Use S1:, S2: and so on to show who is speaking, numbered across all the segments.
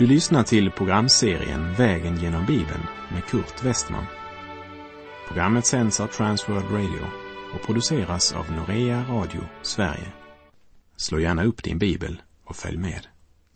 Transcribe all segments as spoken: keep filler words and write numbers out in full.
S1: Du lyssnar till programserien Vägen genom Bibeln med Kurt Westman. Programmet sänds av Transworld Radio och produceras av Norea Radio Sverige. Slå gärna upp din bibel och följ med.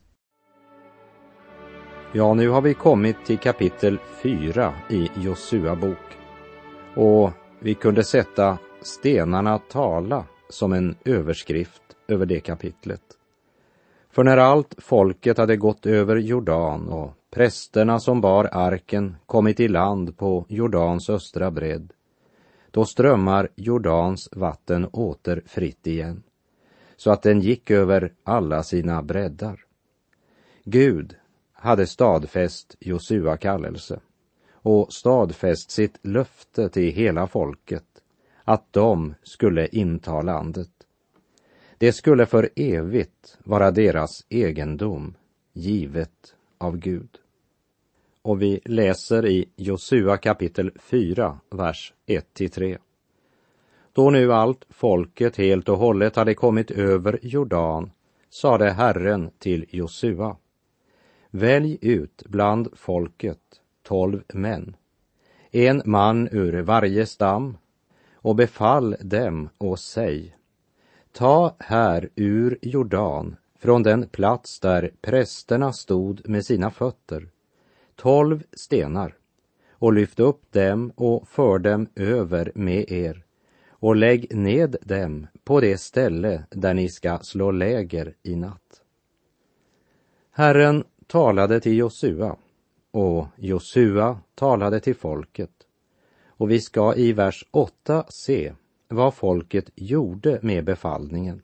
S2: Ja, nu har vi kommit till kapitel fyra i Josua bok. Och vi kunde sätta stenarna tala som en överskrift över det kapitlet. För när allt folket hade gått över Jordan och prästerna som bar arken kommit i land på Jordans östra bredd, då strömmar Jordans vatten åter fritt igen, så att den gick över alla sina breddar. Gud hade stadfäst Josua kallelse och stadfäst sitt löfte till hela folket att de skulle inta landet. Det skulle för evigt vara deras egendom, givet av Gud. Och vi läser i Josua kapitel fyra, vers ett till tre. Då nu allt folket helt och hållet hade kommit över Jordan, sade Herren till Josua: välj ut bland folket tolv män, en man ur varje stam, och befall dem och säg: ta här ur Jordan, från den plats där prästerna stod med sina fötter, tolv stenar, och lyft upp dem och för dem över med er, och lägg ned dem på det ställe där ni ska slå läger i natt. Herren talade till Josua, och Josua talade till folket. Och vi ska i vers åtta se vad folket gjorde med befallningen.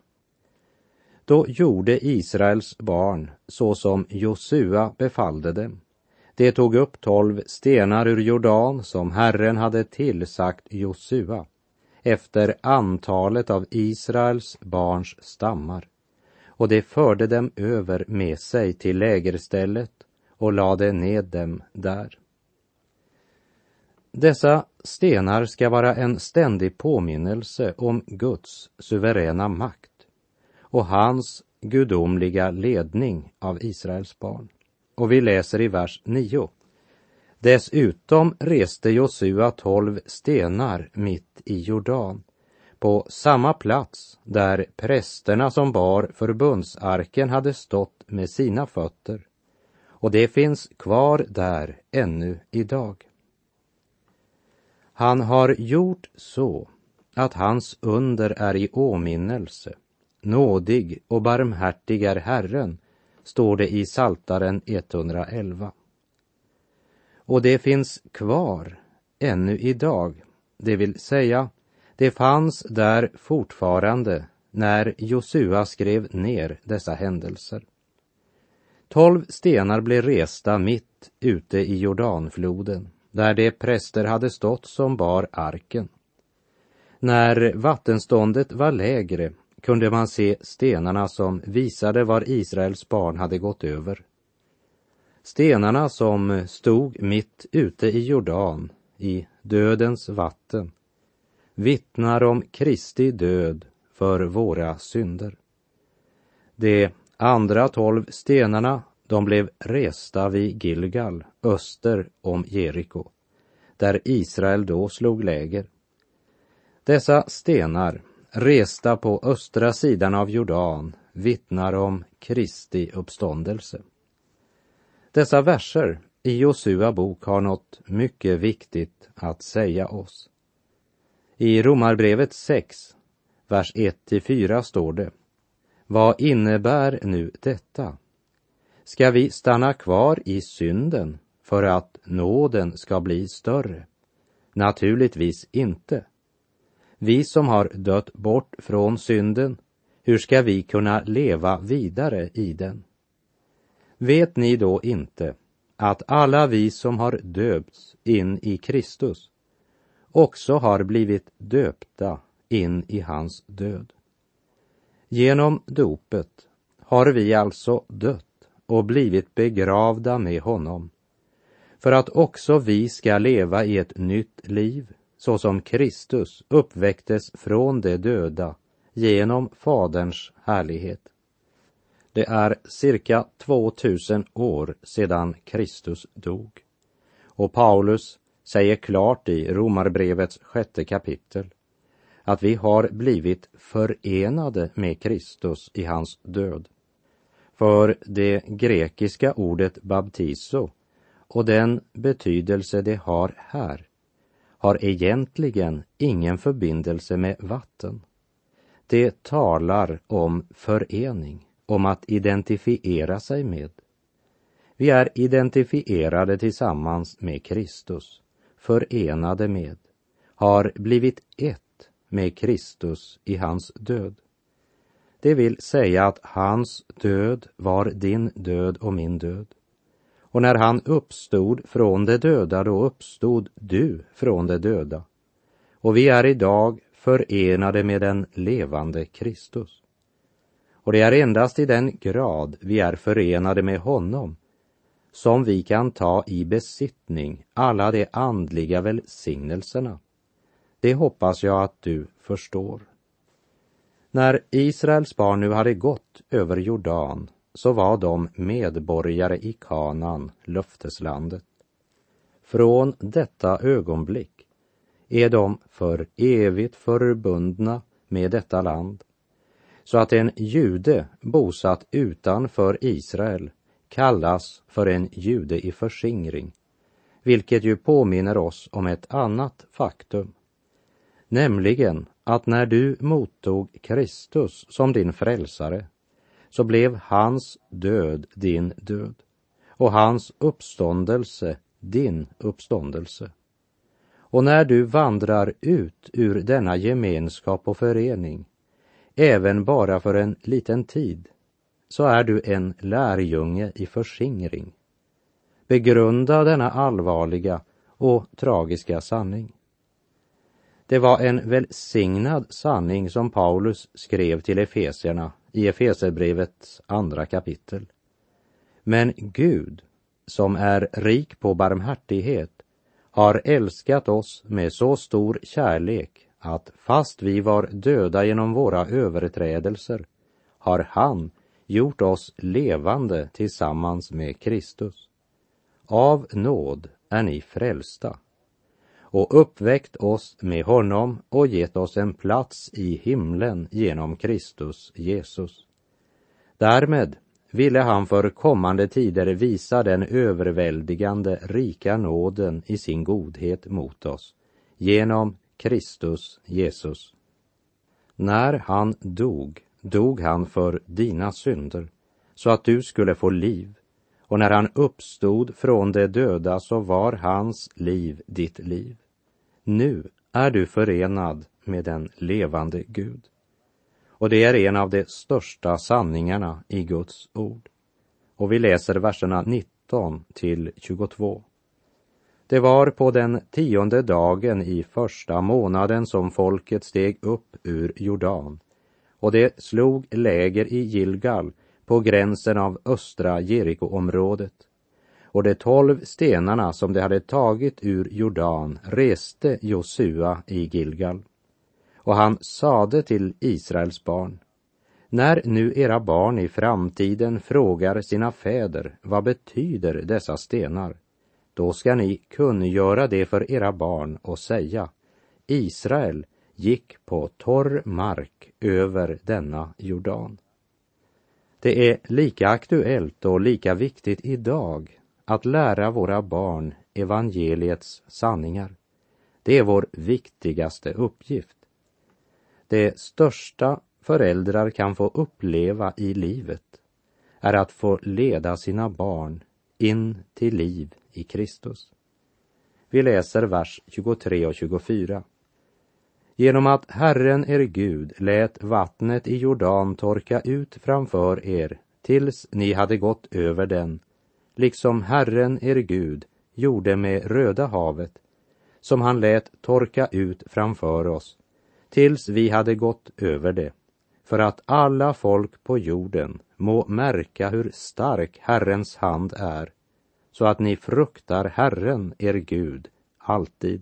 S2: Då gjorde Israels barn så som Josua befallde dem. De tog upp tolv stenar ur Jordan som Herren hade tillsagt Josua, efter antalet av Israels barns stammar. Och de förde dem över med sig till lägerstället och lade ned dem där. Dessa stenar ska vara en ständig påminnelse om Guds suveräna makt och hans gudomliga ledning av Israels barn. Och vi läser i vers nio. Dessutom reste Josua tolv stenar mitt i Jordan, på samma plats där prästerna som bar förbundsarken hade stått med sina fötter, och det finns kvar där ännu idag. Han har gjort så att hans under är i åminnelse. Nådig och barmhärtig är Herren, står det i Psaltaren etthundraelva. Och det finns kvar ännu idag, det vill säga, det fanns där fortfarande när Josua skrev ner dessa händelser. Tolv stenar blev resta mitt ute i Jordanfloden, där de präster hade stått som bar arken. När vattenståndet var lägre kunde man se stenarna som visade var Israels barn hade gått över. Stenarna som stod mitt ute i Jordan, i dödens vatten, vittnar om Kristi död för våra synder. De andra tolv stenarna, de blev resta vid Gilgal, öster om Jeriko, där Israel då slog läger. Dessa stenar, resta på östra sidan av Jordan, vittnar om Kristi uppståndelse. Dessa verser i Josua bok har något mycket viktigt att säga oss. I Romarbrevet sex, vers ett till fyra står det: vad innebär nu detta? Ska vi stanna kvar i synden för att nåden ska bli större? Naturligtvis inte. Vi som har dött bort från synden, hur ska vi kunna leva vidare i den? Vet ni då inte att alla vi som har döpts in i Kristus också har blivit döpta in i hans död? Genom dopet har vi alltså dött och blivit begravda med honom, för att också vi ska leva i ett nytt liv, så som Kristus uppväcktes från de döda genom Faderns härlighet. Det är cirka tvåtusen år sedan Kristus dog. Och Paulus säger klart i Romarbrevets sjätte kapitel att vi har blivit förenade med Kristus i hans död. För det grekiska ordet baptizo och den betydelse det har här har egentligen ingen förbindelse med vatten. Det talar om förening, om att identifiera sig med. Vi är identifierade tillsammans med Kristus, förenade med, har blivit ett med Kristus i hans död. Det vill säga att hans död var din död och min död. Och när han uppstod från de döda, då uppstod du från de döda. Och vi är idag förenade med den levande Kristus. Och det är endast i den grad vi är förenade med honom som vi kan ta i besittning alla de andliga välsignelserna. Det hoppas jag att du förstår. När Israels barn nu hade gått över Jordan så var de medborgare i Kanaan, löfteslandet. Från detta ögonblick är de för evigt förbundna med detta land, så att en jude bosatt utanför Israel kallas för en jude i förskingring, vilket ju påminner oss om ett annat faktum, nämligen att när du mottog Kristus som din frälsare så blev hans död din död och hans uppståndelse din uppståndelse. Och när du vandrar ut ur denna gemenskap och förening, även bara för en liten tid, så är du en lärjunge i förskingring. Begrunda denna allvarliga och tragiska sanning. Det var en välsignad sanning som Paulus skrev till efesierna i Efeserbrevets andra kapitel. Men Gud, som är rik på barmhärtighet, har älskat oss med så stor kärlek att fast vi var döda genom våra överträdelser har han gjort oss levande tillsammans med Kristus. Av nåd är ni frälsta och uppväckt oss med honom och gett oss en plats i himlen genom Kristus Jesus. Därmed ville han för kommande tider visa den överväldigande rika nåden i sin godhet mot oss genom Kristus Jesus. När han dog, dog han för dina synder så att du skulle få liv, och när han uppstod från de döda så var hans liv ditt liv. Nu är du förenad med den levande Gud. Och det är en av de största sanningarna i Guds ord. Och vi läser verserna nitton till tjugotvå. Det var på den tionde dagen i första månaden som folket steg upp ur Jordan, och det slog läger i Gilgal på gränsen av östra Jerikoområdet. Och de tolv stenarna som de hade tagit ur Jordan reste Josua i Gilgal. Och han sade till Israels barn: när nu era barn i framtiden frågar sina fäder, vad betyder dessa stenar? Då ska ni kungöra det för era barn och säga: Israel gick på torr mark över denna Jordan. Det är lika aktuellt och lika viktigt idag att lära våra barn evangeliets sanningar. Det är vår viktigaste uppgift. Det största föräldrar kan få uppleva i livet är att få leda sina barn in till liv i Kristus. Vi läser vers tjugotre och tjugofyra. Genom att Herren er Gud lät vattnet i Jordan torka ut framför er tills ni hade gått över den, liksom Herren er Gud gjorde med Röda havet, som han lät torka ut framför oss, tills vi hade gått över det, för att alla folk på jorden må märka hur stark Herrens hand är, så att ni fruktar Herren er Gud alltid.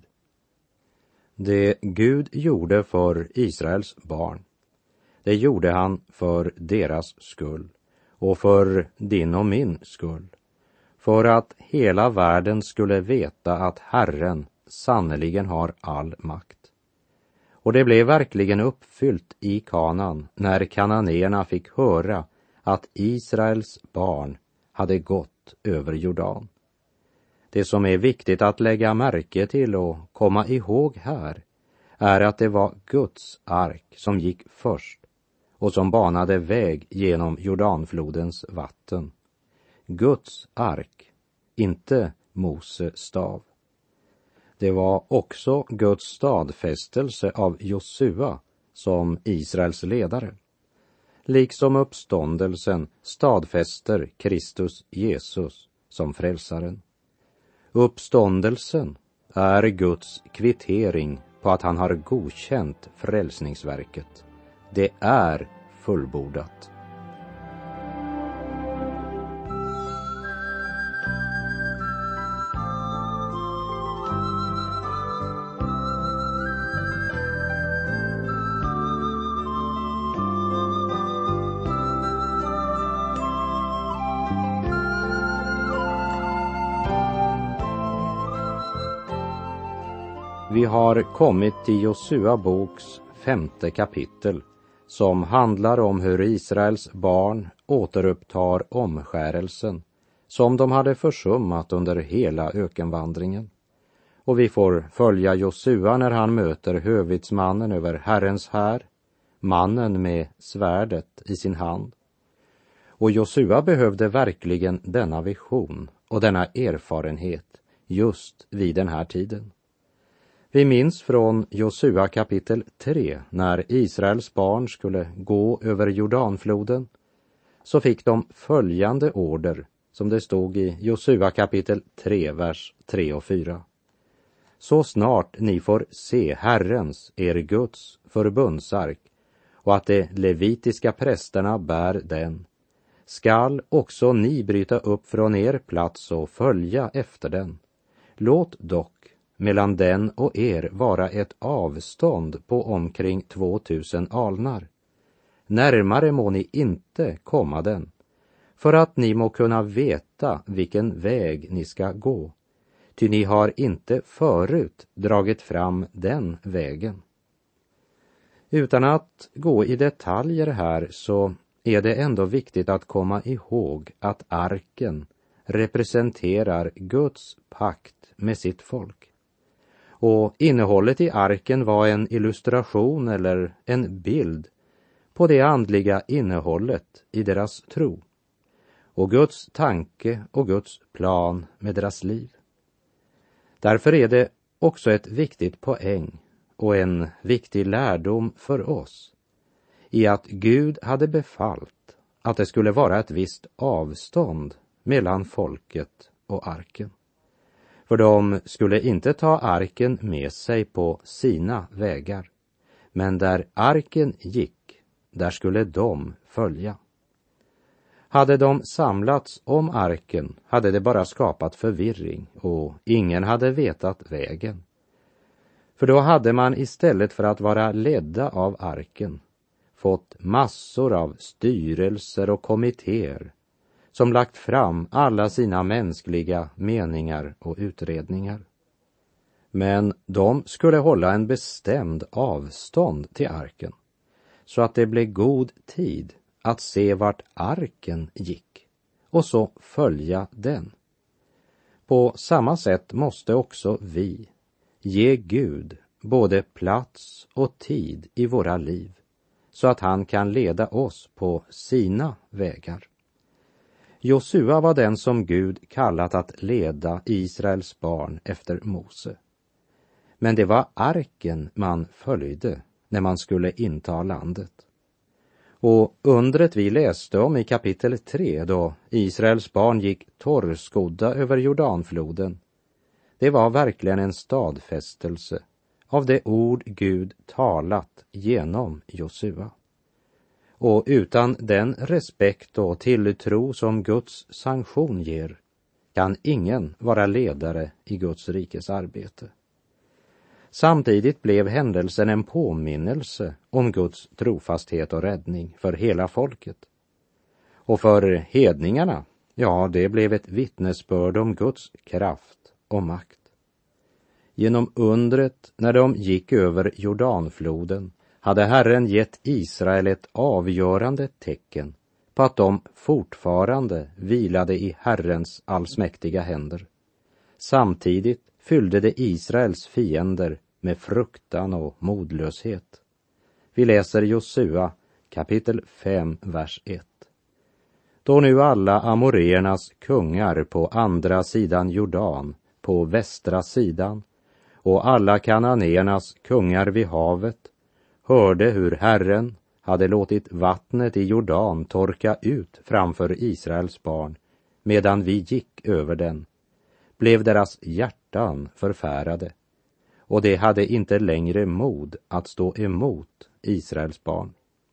S2: Det Gud gjorde för Israels barn, det gjorde han för deras skull och för din och min skull, för att hela världen skulle veta att Herren sannoliken har all makt. Och det blev verkligen uppfyllt i Kanaan när kananéerna fick höra att Israels barn hade gått över Jordan. Det som är viktigt att lägga märke till och komma ihåg här är att det var Guds ark som gick först och som banade väg genom Jordanflodens vatten. Guds ark, inte Mose stav. Det var också Guds stadfästelse av Josua som Israels ledare. Liksom uppståndelsen stadfäster Kristus Jesus som frälsaren. Uppståndelsen är Guds kvittering på att han har godkänt frälsningsverket. Det är fullbordat. Vi har kommit till Josua boks femte kapitel som handlar om hur Israels barn återupptar omskärelsen som de hade försummat under hela ökenvandringen. Och vi får följa Josua när han möter hövitsmannen över Herrens här, mannen med svärdet i sin hand. Och Josua behövde verkligen denna vision och denna erfarenhet just vid den här tiden. Vi minns från Josua kapitel tre när Israels barn skulle gå över Jordanfloden, så fick de följande order som det stod i Josua kapitel tre, vers tre och fyra. Så snart ni får se Herrens, er Guds, förbundsark och att de levitiska prästerna bär den, skall också ni bryta upp från er plats och följa efter den. Låt dock mellan den och er vara ett avstånd på omkring tvåtusen alnar. Närmare må ni inte komma den, för att ni må kunna veta vilken väg ni ska gå, ty ni har inte förut dragit fram den vägen. Utan att gå i detaljer här så är det ändå viktigt att komma ihåg att arken representerar Guds pakt med sitt folk. Och innehållet i arken var en illustration eller en bild på det andliga innehållet i deras tro och Guds tanke och Guds plan med deras liv. Därför är det också ett viktigt poäng och en viktig lärdom för oss i att Gud hade befallt att det skulle vara ett visst avstånd mellan folket och arken. För de skulle inte ta arken med sig på sina vägar, men där arken gick, där skulle de följa. Hade de samlats om arken hade det bara skapat förvirring och ingen hade vetat vägen. För då hade man istället för att vara ledda av arken fått massor av styrelser och kommittéer som lagt fram alla sina mänskliga meningar och utredningar. Men de skulle hålla en bestämd avstånd till arken, så att det blev god tid att se vart arken gick och så följa den. På samma sätt måste också vi ge Gud både plats och tid i våra liv, så att han kan leda oss på sina vägar. Josua var den som Gud kallat att leda Israels barn efter Mose. Men det var arken man följde när man skulle inta landet. Och undret vi läste om i kapitel tre, då Israels barn gick torrskodda över Jordanfloden, det var verkligen en stadfästelse av det ord Gud talat genom Josua. Och utan den respekt och tilltro som Guds sanktion ger kan ingen vara ledare i Guds rikes arbete. Samtidigt blev händelsen en påminnelse om Guds trofasthet och räddning för hela folket. Och för hedningarna, ja, det blev ett vittnesbörd om Guds kraft och makt. Genom undret när de gick över Jordanfloden hade Herren gett Israel ett avgörande tecken på att de fortfarande vilade i Herrens allsmäktiga händer. Samtidigt fyllde det Israels fiender med fruktan och modlöshet. Vi läser Josua kapitel fem, vers ett. Då nu alla amoreernas kungar på andra sidan Jordan, på västra sidan, och alla kananéernas kungar vid havet hörde hur Herren hade låtit vattnet i Jordan torka ut framför Israels barn, medan vi gick över den, blev deras hjärtan förfärade, och de hade inte längre mod att stå emot Israels barn.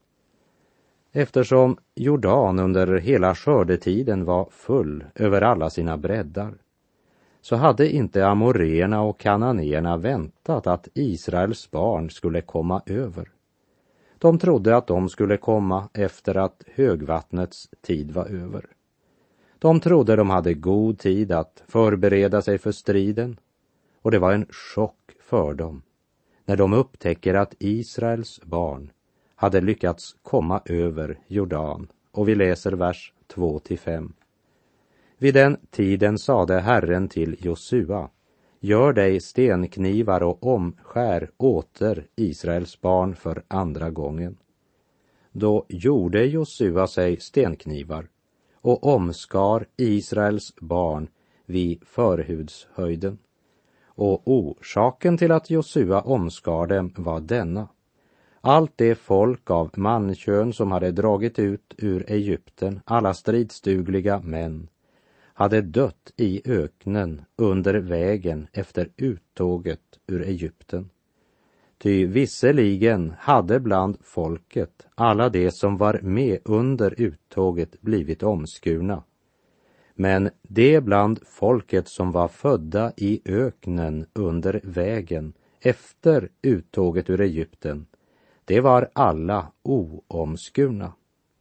S2: Eftersom Jordan under hela skördetiden var full över alla sina breddar, så hade inte amoreerna och kananéerna väntat att Israels barn skulle komma över. De trodde att de skulle komma efter att högvattnets tid var över. De trodde de hade god tid att förbereda sig för striden, och det var en chock för dem när de upptäcker att Israels barn hade lyckats komma över Jordan. Och vi läser vers två till fem. Vid den tiden sade Herren till Josua: gör dig stenknivar och omskär åter Israels barn för andra gången. Då gjorde Josua sig stenknivar och omskar Israels barn vid förhudshöjden. Och orsaken till att Josua omskar dem var denna: allt det folk av mankön som hade dragit ut ur Egypten, alla stridsdugliga män, hade dött i öknen under vägen efter uttåget ur Egypten. Ty visserligen hade bland folket alla de som var med under uttåget blivit omskurna, men det bland folket som var födda i öknen under vägen efter uttåget ur Egypten, det var alla oomskurna.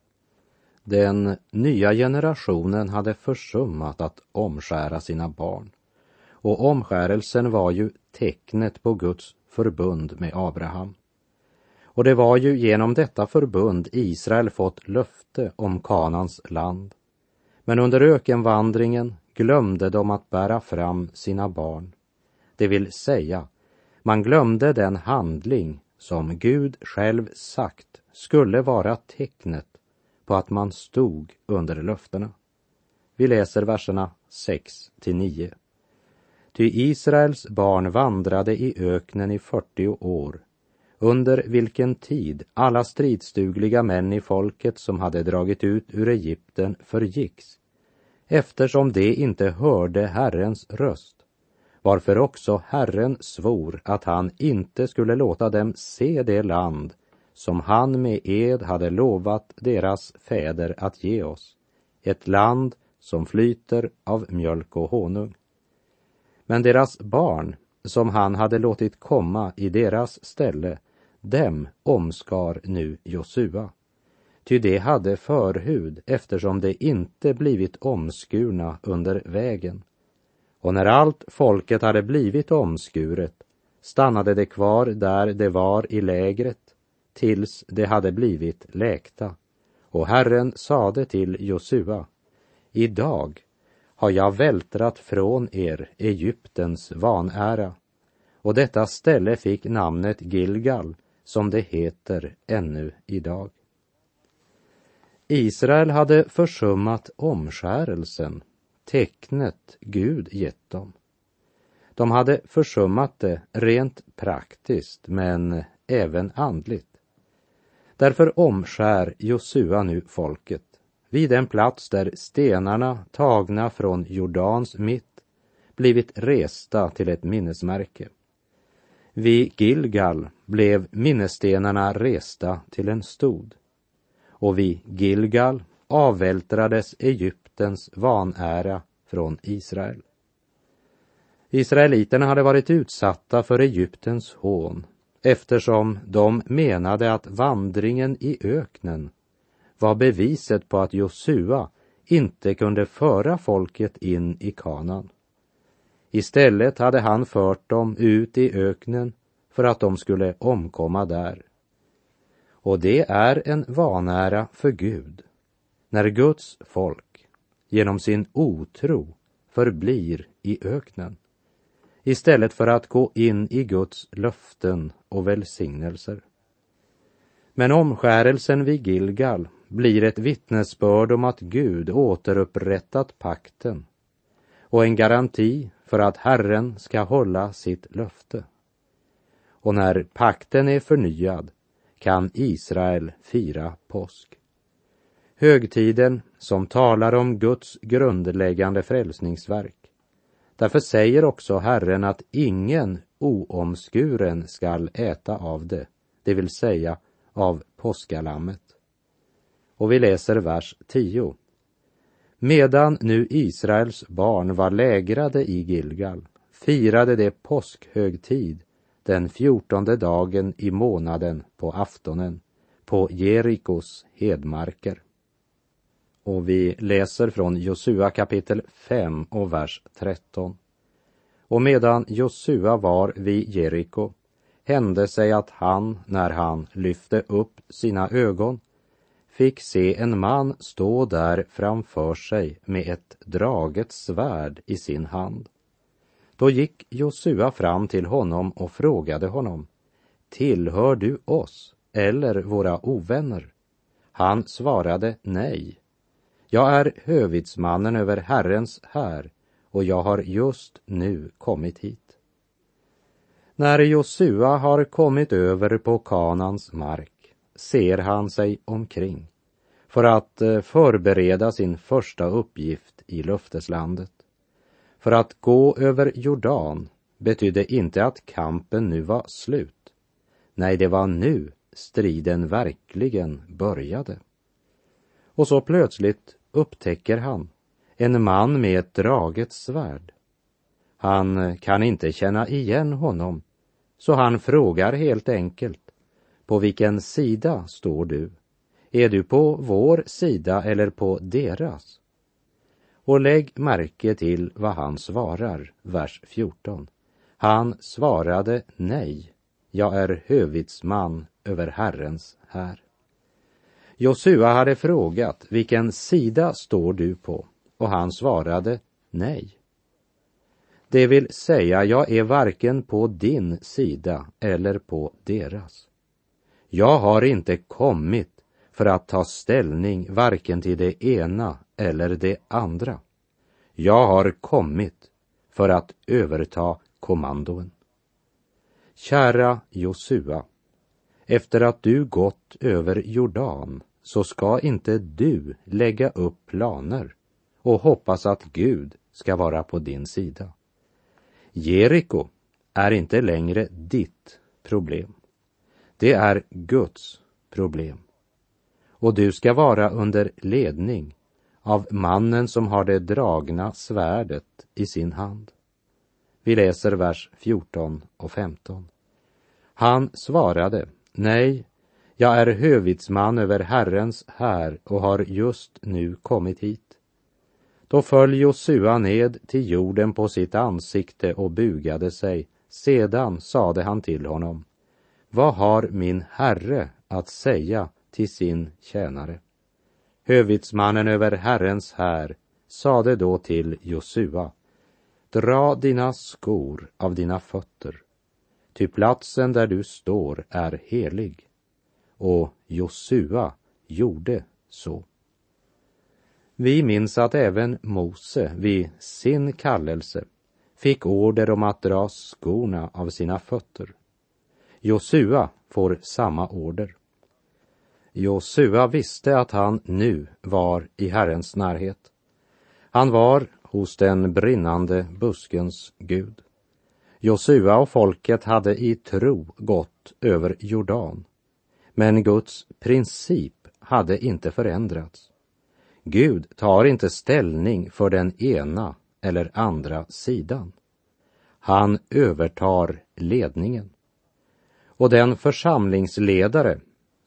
S2: Den nya generationen hade försummat att omskära sina barn, och omskärelsen var ju tecknet på Guds förbund med Abraham. Och det var ju genom detta förbund Israel fått löfte om Kanans land. Men under ökenvandringen glömde de att bära fram sina barn. Det vill säga, man glömde den handling som Gud själv sagt skulle vara tecknet på att man stod under löftena. Vi läser verserna sex till nio. Ty Israels barn vandrade i öknen i fyrtio år, under vilken tid alla stridsdugliga män i folket som hade dragit ut ur Egypten förgicks, eftersom de inte hörde Herrens röst, varför också Herren svor att han inte skulle låta dem se det land som han med ed hade lovat deras fäder att ge oss, ett land som flyter av mjölk och honung. Men deras barn, som han hade låtit komma i deras ställe, dem omskar nu Josua. Ty de hade förhud, eftersom de inte blivit omskurna under vägen. Och när allt folket hade blivit omskuret, stannade de kvar där de var i lägret, tills de hade blivit läkta. Och Herren sade till Josua: idag har jag vältrat från er Egyptens vanära, och detta ställe fick namnet Gilgal, som det heter ännu idag. Israel hade försummat omskärelsen, tecknet Gud gett dem. De hade försummat det rent praktiskt, men även andligt. Därför omskär Josua nu folket vid en plats där stenarna tagna från Jordans mitt blivit resta till ett minnesmärke. Vid Gilgal blev minnesstenarna resta till en stod, och vid Gilgal avvältrades Egyptens vanära från Israel. Israeliterna hade varit utsatta för Egyptens hån, eftersom de menade att vandringen i öknen var beviset på att Josua inte kunde föra folket in i Kanaan. Istället hade han fört dem ut i öknen för att de skulle omkomma där. Och det är en vanära för Gud när Guds folk genom sin otro förblir i öknen, istället för att gå in i Guds löften och välsignelser. Men omskärelsen vid Gilgal blir ett vittnesbörd om att Gud återupprättat pakten och en garanti för att Herren ska hålla sitt löfte. Och när pakten är förnyad kan Israel fira påsk. Högtiden som talar om Guds grundläggande frälsningsverk. Därför säger också Herren att ingen oomskuren skall äta av det, det vill säga av påskalammet. Och vi läser vers tio. Medan nu Israels barn var lägrade i Gilgal, firade det påskhögtid den fjortonde dagen i månaden på aftonen på Jerikos hedmarker. Och vi läser från Josua kapitel fem och vers tretton. Och medan Josua var vid Jeriko hände sig att han, när han lyfte upp sina ögon, fick se en man stå där framför sig med ett draget svärd i sin hand. Då gick Josua fram till honom och frågade honom: tillhör du oss eller våra ovänner? Han svarade nej. Jag är hövitsmannen över Herrens här och jag har just nu kommit hit. När Josua har kommit över på Kanaans mark ser han sig omkring för att förbereda sin första uppgift i löfteslandet. För att gå över Jordan betydde inte att kampen nu var slut. Nej, det var nu striden verkligen började. Och så plötsligt upptäcker han en man med ett draget svärd. Han kan inte känna igen honom, så han frågar helt enkelt: på vilken sida står du? Är du på vår sida eller på deras? Och lägg märke till vad han svarar, vers fjorton. Han svarade nej, jag är hövitsman över Herrens här. Josua hade frågat: vilken sida står du på? Och han svarade nej. Det vill säga, jag är varken på din sida eller på deras. Jag har inte kommit för att ta ställning varken till det ena eller det andra. Jag har kommit för att överta kommandoen. Kära Josua, efter att du gått över Jordan så ska inte du lägga upp planer och hoppas att Gud ska vara på din sida. Jeriko är inte längre ditt problem. Det är Guds problem. Och du ska vara under ledning av mannen som har det dragna svärdet i sin hand. Vi läser vers fjorton och femton. Han svarade: nej, jag är hövitsman över Herrens här och har just nu kommit hit. Då föll Josua ned till jorden på sitt ansikte och bugade sig. Sedan sade han till honom: vad har min herre att säga till sin tjänare? Hövitsmannen över Herrens här sade då till Josua: dra dina skor av dina fötter, ty platsen där du står är helig. Och Josua gjorde så. Vi minns att även Mose vid sin kallelse fick order om att dra skorna av sina fötter. Josua får samma order. Josua visste att han nu var i Herrens närhet. Han var hos den brinnande buskens Gud. Josua och folket hade i tro gått över Jordan. Men Guds princip hade inte förändrats. Gud tar inte ställning för den ena eller andra sidan. Han övertar ledningen. Och den församlingsledare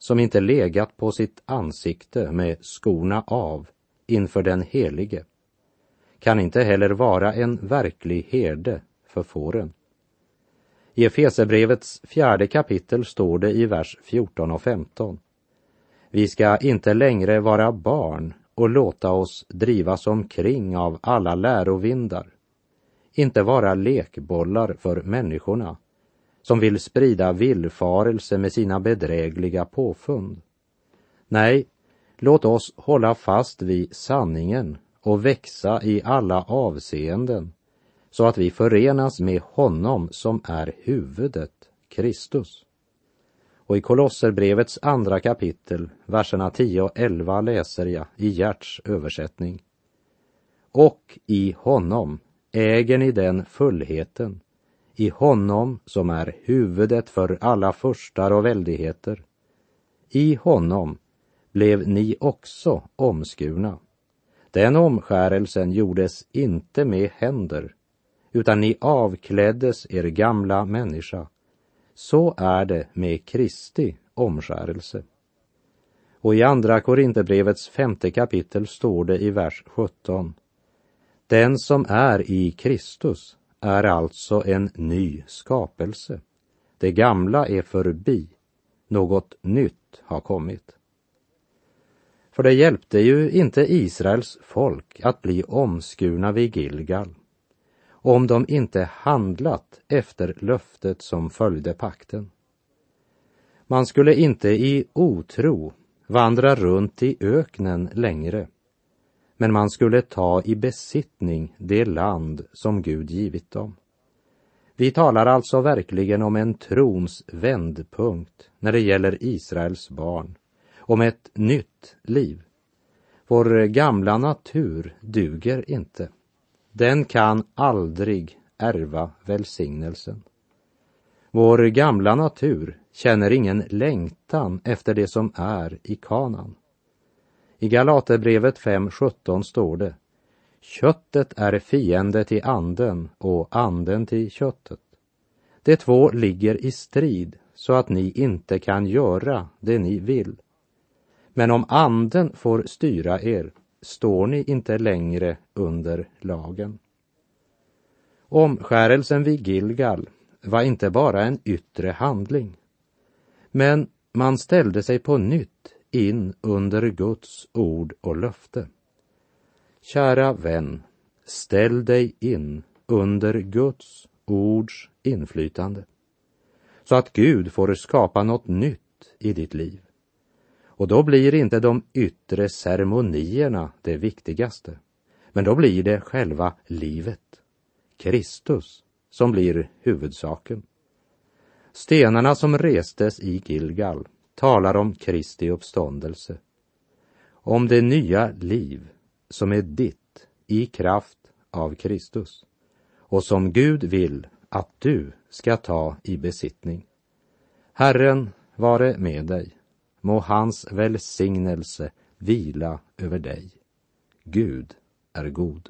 S2: som inte legat på sitt ansikte med skorna av inför den helige kan inte heller vara en verklig herde för fåren. I Efeserbrevets fjärde kapitel står det i vers fjorton och femton: Vi ska inte längre vara barn och låta oss drivas omkring av alla lärovindar, inte vara lekbollar för människorna som vill sprida villfarelse med sina bedrägliga påfund. Nej, låt oss hålla fast vid sanningen och växa i alla avseenden, så att vi förenas med honom som är huvudet, Kristus. Och i Kolosserbrevets andra kapitel, verserna tio och elva läser jag i Gerts översättning: Och i honom äger ni den fullheten, i honom som är huvudet för alla furstar och väldigheter. I honom blev ni också omskurna. Den omskärelsen gjordes inte med händer, utan ni avkläddes er gamla människa. Så är det med Kristi omskärelse. Och i andra Korinthierbrevets femte kapitel står det i vers sjutton: Den som är i Kristus är alltså en ny skapelse. Det gamla är förbi, något nytt har kommit. För det hjälpte ju inte Israels folk att bli omskurna vid Gilgal, om de inte handlat efter löftet som följde pakten. Man skulle inte i otro vandra runt i öknen längre, men man skulle ta i besittning det land som Gud givit dem. Vi talar alltså verkligen om en trons vändpunkt när det gäller Israels barn, om ett nytt liv. Vår gamla natur duger inte. Den kan aldrig ärva välsignelsen. Vår gamla natur känner ingen längtan efter det som är i Kanan. I Galaterbrevet fem sjutton står det: Köttet är fiende till anden och anden till köttet. De två ligger i strid så att ni inte kan göra det ni vill. Men om anden får styra er, står ni inte längre under lagen. Omskärelsen vid Gilgal var inte bara en yttre handling, men man ställde sig på nytt in under Guds ord och löfte. Kära vän, ställ dig in under Guds ords inflytande, så att Gud får skapa något nytt i ditt liv. Och då blir inte de yttre ceremonierna det viktigaste, men då blir det själva livet, Kristus, som blir huvudsaken. Stenarna som restes i Gilgal talar om Kristi uppståndelse, om det nya liv som är ditt i kraft av Kristus och som Gud vill att du ska ta i besittning. Herren vare med dig. Må hans välsignelse vila över dig. Gud är god.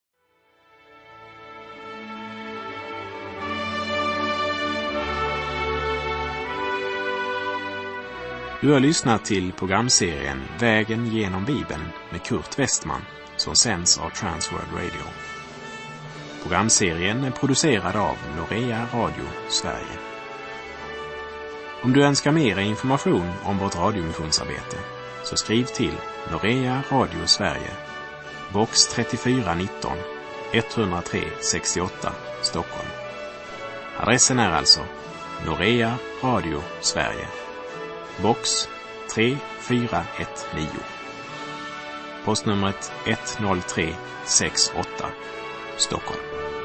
S1: Du har lyssnat till programserien Vägen genom Bibeln med Kurt Westman, som sänds av Transworld Radio. Programserien är producerad av Norea Radio Sverige. Om du önskar mer information om vårt radiomissionsarbete, så skriv till Norea Radio Sverige, box trettiofyra nitton, etthundratre sextioåtta, Stockholm. Adressen är alltså Norea Radio Sverige, box tre fyra ett nio. Postnumret ett noll tre sex åtta, Stockholm.